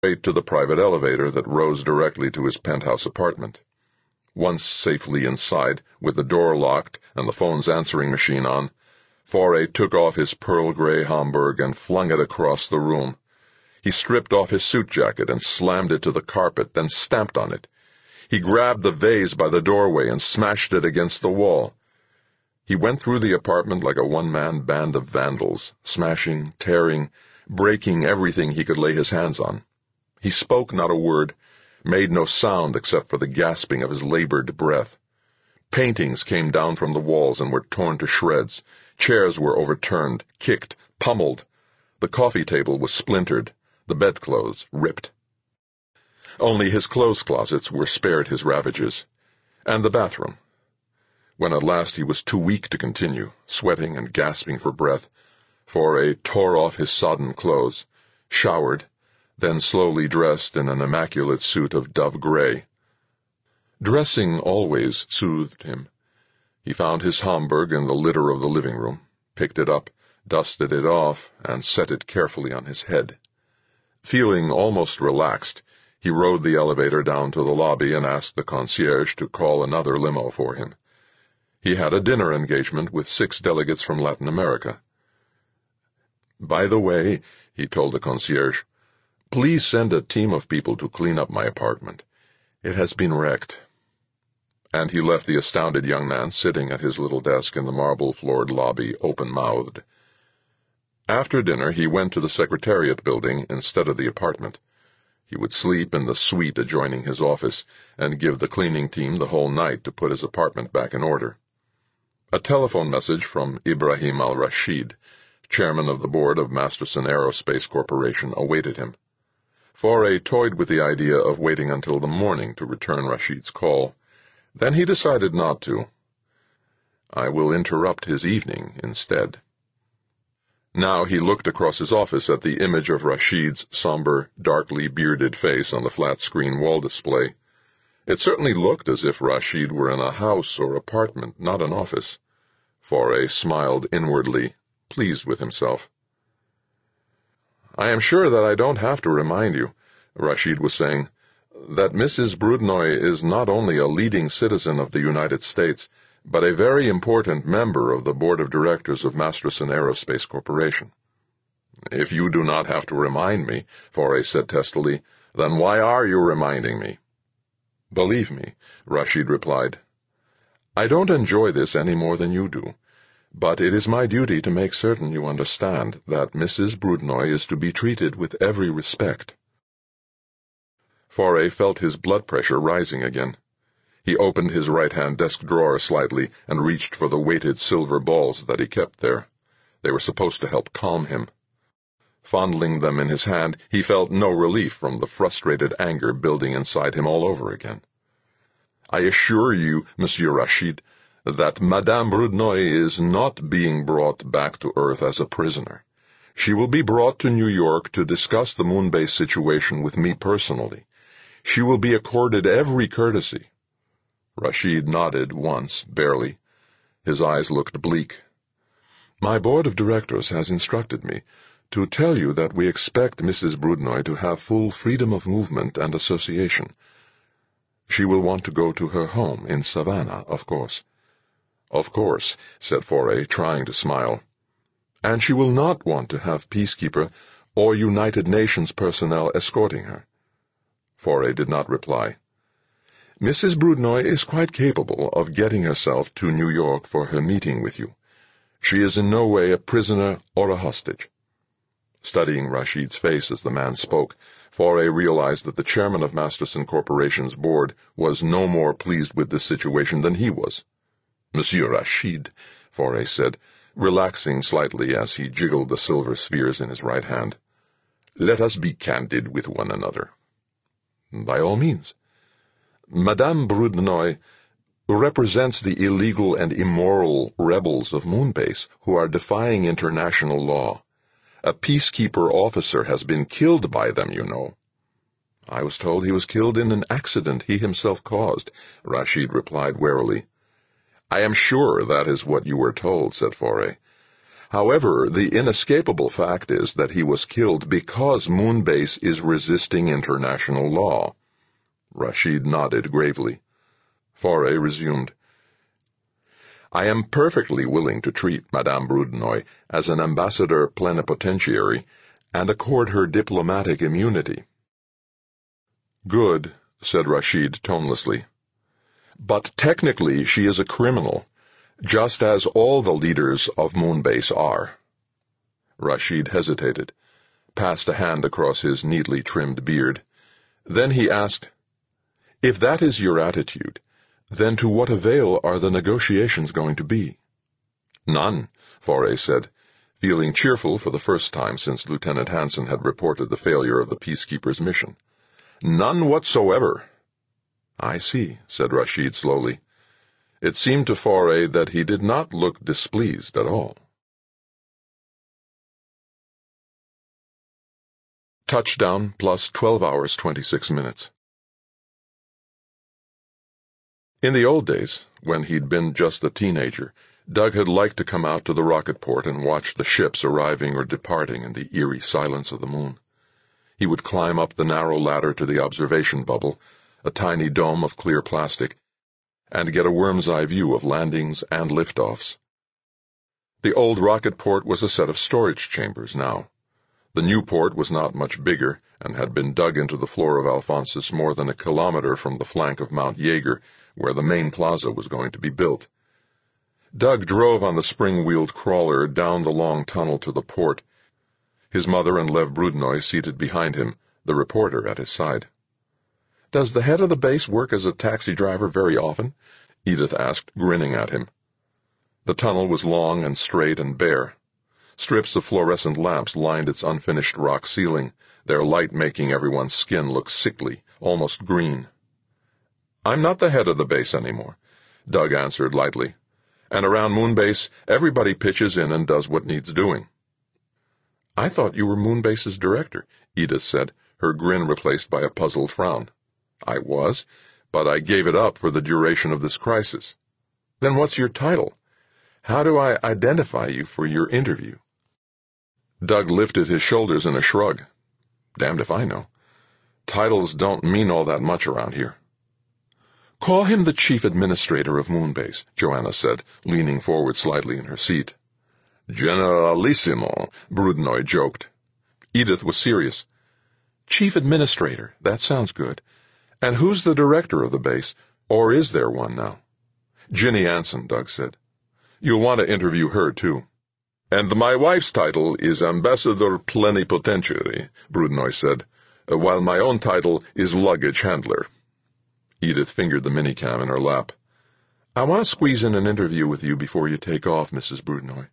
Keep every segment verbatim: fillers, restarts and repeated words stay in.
straight to the private elevator that rose directly to his penthouse apartment. Once safely inside, with the door locked and the phone's answering machine on, Faure took off his pearl gray Homburg and flung it across the room. He stripped off his suit jacket and slammed it to the carpet, then stamped on it. He grabbed the vase by the doorway and smashed it against the wall. He went through the apartment like a one-man band of vandals, smashing, tearing, breaking everything he could lay his hands on. He spoke not a word, made no sound except for the gasping of his labored breath. Paintings came down from the walls and were torn to shreds. Chairs were overturned, kicked, pummeled. The coffee table was splintered, the bedclothes ripped. Only his clothes closets were spared his ravages, and the bathroom. When at last he was too weak to continue, sweating and gasping for breath, Faure tore off his sodden clothes, showered, then slowly dressed in an immaculate suit of dove gray. Dressing always soothed him. He found his Homburg in the litter of the living room, picked it up, dusted it off, and set it carefully on his head. Feeling almost relaxed, he rode the elevator down to the lobby and asked the concierge to call another limo for him. He had a dinner engagement with six delegates from Latin America. "By the way," he told the concierge, "please send a team of people to clean up my apartment. It has been wrecked." And he left the astounded young man sitting at his little desk in the marble-floored lobby, open-mouthed. After dinner, he went to the Secretariat building instead of the apartment. He would sleep in the suite adjoining his office and give the cleaning team the whole night to put his apartment back in order. A telephone message from Ibrahim al-Rashid, chairman of the board of Masterson Aerospace Corporation, awaited him. Faure toyed with the idea of waiting until the morning to return Rashid's call. Then he decided not to. I will interrupt his evening instead. Now he looked across his office at the image of Rashid's somber, darkly bearded face on the flat-screen wall display. It certainly looked as if Rashid were in a house or apartment, not an office. Faure smiled inwardly, pleased with himself. "I am sure that I don't have to remind you," Rashid was saying, "that Missus Brudnoy is not only a leading citizen of the United States, but a very important member of the board of directors of Masterson Aerospace Corporation." "If you do not have to remind me," Faure said testily, "then why are you reminding me?" "Believe me," Rashid replied, "I don't enjoy this any more than you do. But it is my duty to make certain you understand that Missus Brudnoy is to be treated with every respect." Faure felt his blood pressure rising again. He opened his right-hand desk drawer slightly and reached for the weighted silver balls that he kept there. They were supposed to help calm him. Fondling them in his hand, he felt no relief from the frustrated anger building inside him all over again. "I assure you, Monsieur Rashid, that Madame Brudnoy is not being brought back to Earth as a prisoner. She will be brought to New York to discuss the moon-base situation with me personally. She will be accorded every courtesy." Rashid nodded once, barely. His eyes looked bleak. "My board of directors has instructed me to tell you that we expect Missus Brudnoy to have full freedom of movement and association. She will want to go to her home in Savannah, of course." "Of course," said Faure, trying to smile. "And she will not want to have Peacekeeper or United Nations personnel escorting her." Faure did not reply. "Missus Brudnoy is quite capable of getting herself to New York for her meeting with you. She is in no way a prisoner or a hostage." Studying Rashid's face as the man spoke, Faure realized that the chairman of Masterson Corporation's board was no more pleased with this situation than he was. "Monsieur Rashid," Faure said, relaxing slightly as he jiggled the silver spheres in his right hand, "let us be candid with one another." "By all means." "Madame Brudnoy represents the illegal and immoral rebels of Moonbase who are defying international law. A peacekeeper officer has been killed by them, you know." "I was told he was killed in an accident he himself caused," Rashid replied warily. "I am sure that is what you were told," said Faure. However, the inescapable fact is that he was killed because Moonbase is resisting international law. Rashid nodded gravely. Faure resumed. I am perfectly willing to treat Madame Brudenoi as an ambassador plenipotentiary and accord her diplomatic immunity. Good, said Rashid tonelessly. But technically she is a criminal, just as all the leaders of Moonbase are. Rashid hesitated, passed a hand across his neatly trimmed beard. Then he asked, If that is your attitude, then to what avail are the negotiations going to be? None, Faure said, feeling cheerful for the first time since Lieutenant Hansen had reported the failure of the Peacekeepers' mission. None whatsoever. I see, said Rashid slowly. It seemed to Faure that he did not look displeased at all. Touchdown plus twelve hours twenty-six minutes. In the old days, when he'd been just a teenager, Doug had liked to come out to the rocket port and watch the ships arriving or departing in the eerie silence of the moon. He would climb up the narrow ladder to the observation bubble, a tiny dome of clear plastic, and get a worm's-eye view of landings and liftoffs. The old rocket port was a set of storage chambers now. The new port was not much bigger and had been dug into the floor of Alphonsus more than a kilometer from the flank of Mount Jaeger, where the main plaza was going to be built. Doug drove on the spring-wheeled crawler down the long tunnel to the port, his mother and Lev Brudenoi seated behind him, the reporter at his side. Does the head of the base work as a taxi driver very often? Edith asked, grinning at him. The tunnel was long and straight and bare. Strips of fluorescent lamps lined its unfinished rock ceiling, their light making everyone's skin look sickly, almost green. I'm not the head of the base anymore, Doug answered lightly. And around Moonbase, everybody pitches in and does what needs doing. I thought you were Moonbase's director, Edith said, her grin replaced by a puzzled frown. I was, but I gave it up for the duration of this crisis. Then what's your title? How do I identify you for your interview? Doug lifted his shoulders in a shrug. Damned if I know. Titles don't mean all that much around here. Call him the chief administrator of Moonbase, Joanna said, leaning forward slightly in her seat. Generalissimo, Brudenoi joked. Edith was serious. Chief administrator, that sounds good. And who's the director of the base, or is there one now? Ginny Anson, Doug said. You'll want to interview her, too. And my wife's title is Ambassador Plenipotentiary, Brudenoi said, while my own title is Luggage Handler. Edith fingered the minicam in her lap. I want to squeeze in an interview with you before you take off, Missus Brudenoi.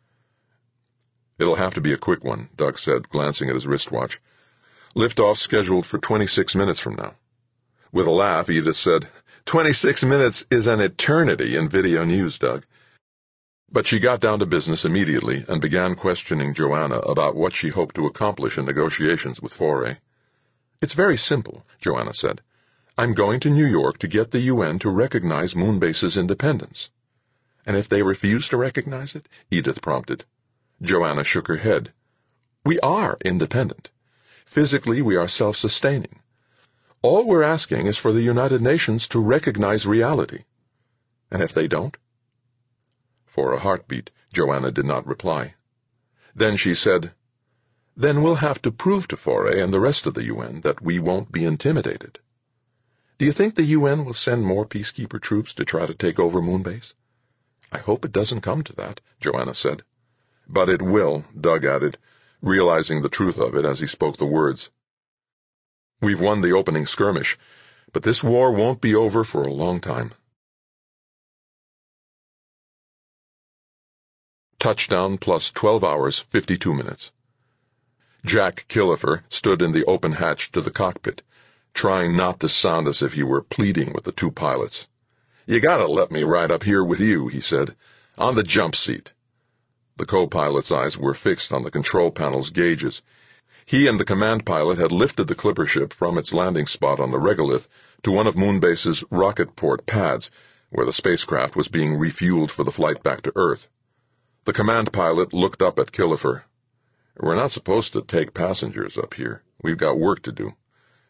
It'll have to be a quick one, Doug said, glancing at his wristwatch. Liftoff scheduled for twenty-six minutes from now. With a laugh, Edith said, Twenty-six minutes is an eternity in video news, Doug. But she got down to business immediately and began questioning Joanna about what she hoped to accomplish in negotiations with Faure. It's very simple, Joanna said. I'm going to New York to get the U N to recognize Moonbase's independence. And if they refuse to recognize it? Edith prompted. Joanna shook her head. We are independent. Physically, we are self-sustaining. All we're asking is for the United Nations to recognize reality. And if they don't? For a heartbeat, Joanna did not reply. Then she said, Then we'll have to prove to Faure and the rest of the U N that we won't be intimidated. Do you think the U N will send more peacekeeper troops to try to take over Moonbase? I hope it doesn't come to that, Joanna said. But it will, Doug added, realizing the truth of it as he spoke the words. We've won the opening skirmish, but this war won't be over for a long time. Touchdown plus twelve hours, fifty-two minutes. Jack Killefer stood in the open hatch to the cockpit, trying not to sound as if he were pleading with the two pilots. You gotta let me ride up here with you, he said, on the jump seat. The co-pilot's eyes were fixed on the control panel's gauges. He and the command pilot had lifted the clipper ship from its landing spot on the regolith to one of Moonbase's rocket port pads, where the spacecraft was being refueled for the flight back to Earth. The command pilot looked up at Killefer. "We're not supposed to take passengers up here. We've got work to do."